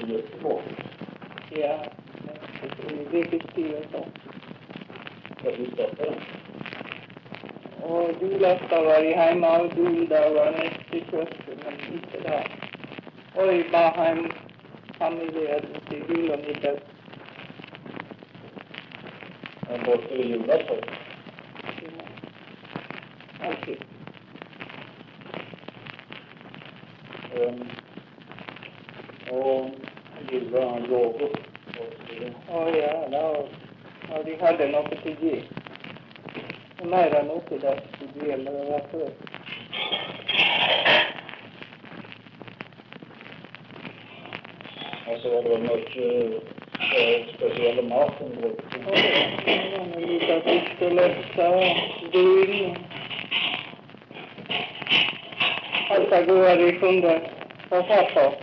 i Göteborg. Ja, i Vekestid och så. Vad du startade? Och julafton var i hemma och juldag var näst i kyrkan, men inte där. Och i Baheim familjen till julomiddag. Men bort i julafton? Ja, alltid. Och julen gåvor. Ja, då. Och de hade något till ge. Och nära något till det till ge, eller vad för. Alltså var det något speciella maten då? Ja, det var nog lite fisk och läxa och grill. Allt goda vi kunde få fatt på.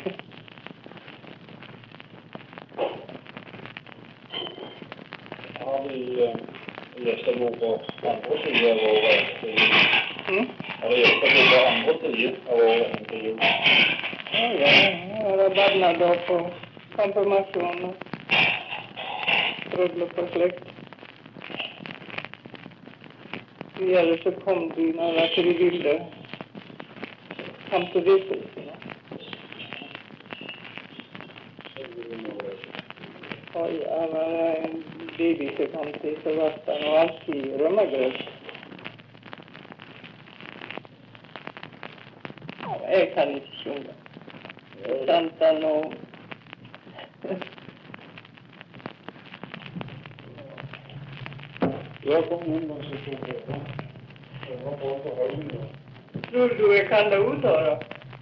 Har vi gäster på andra sidor av året? Har det gäster på andra sidor av året än till jul? Ja, rabarnad och på konfirmation och bröllop och släkt. Eller så kom det några frivilliga kom till vistelserna. Oj, alla en baby som kom till Sebastian och alltid römmagröt. Jag kan inte sjunga. Santan och... Jag kom in och så tog jag. Jag var på höjden. Tror du jag kan det uttala?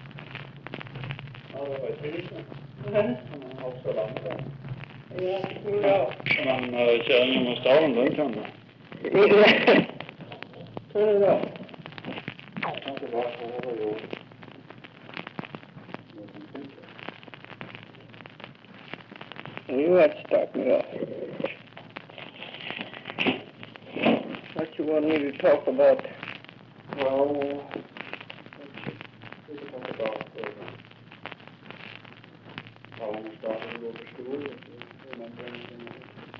Ja, det var ett tusen. Nej. Man har också landat. Ja, bra. Men kärringen med staden, den kan du. Så är det bra. Jag kan inte bara få det gjort. You want to start me off. What you want me to talk about? Well, we can talk about how we started to go to school, if you remember anything.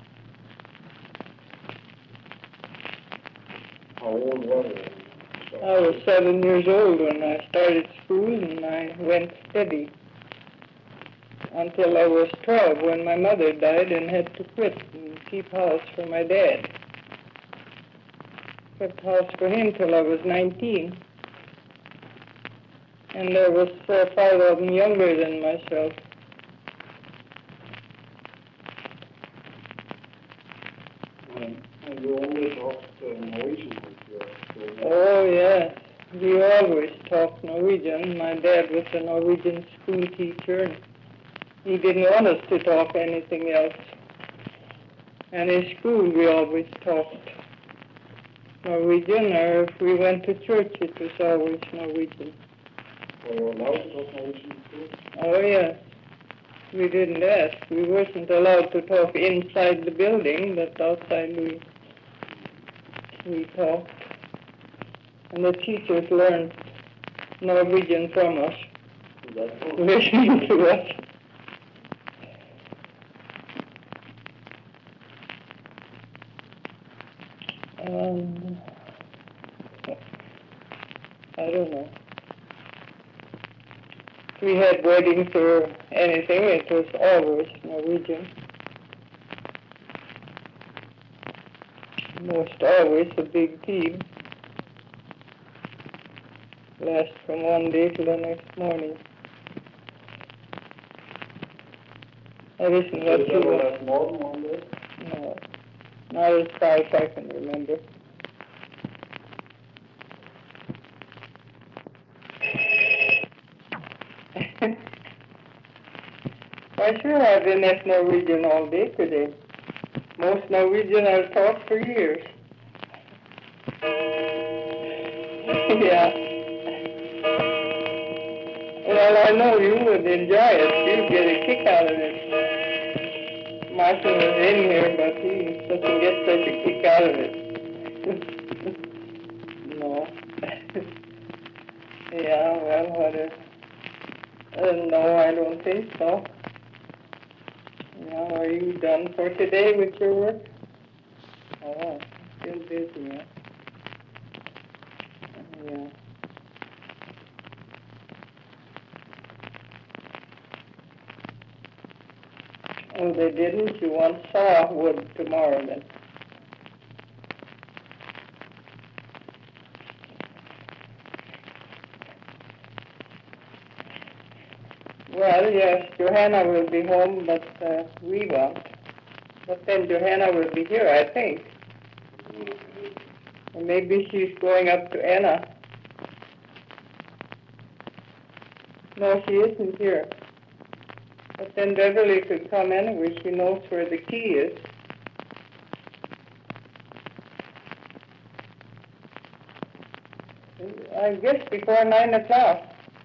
How old were you? I was 7 years old when I started school, and I went steady until I was 12 when my mother died and had to quit and keep house for my dad. Kept house for him till I was 19. And there was 4 or 5 of them younger than myself. And you only talked Norwegian with your school? Oh, yes. We always talked Norwegian. My dad was a Norwegian school teacher, and he didn't want us to talk anything else. And in school, we always talked Norwegian, or if we went to church, it was always Norwegian. Were you allowed to talk Norwegian in school? Oh, yes. We didn't ask. We wasn't allowed to talk inside the building, but outside we talked. And the teachers learned Norwegian from us, listening to us. I don't know. If we had weddings or anything, it was always Norwegian. Most always a big team. Last from one day to the next morning. That isn't what you want. Last more than one day? No, not as far as I can remember. I sure have been at Norwegian all day today. Most Norwegian I've taught for years. Yeah. Well, I know you would enjoy it. You'd get a kick out of it. Martin was in here, but he doesn't get such a kick out of it. No. Yeah, well, no, I don't think so. Yeah, are you done for today with your work? Oh, still busy, huh? Yeah. Oh, they didn't? You want saw wood tomorrow then? Well, yes, Johanna will be home, but we won't. But then Johanna will be here, I think. Or maybe she's going up to Anna. No, she isn't here. But then Beverly could come anyway. She knows where the key is. I guess before 9 o'clock.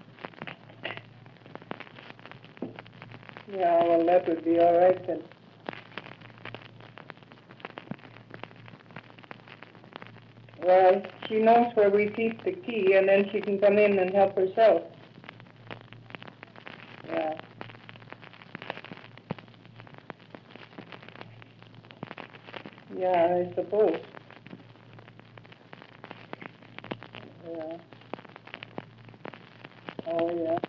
Yeah, well, that would be all right then. Well, she knows where we keep the key, and then she can come in and help herself. Yeah. Yeah, I suppose. Yeah. Oh, yeah.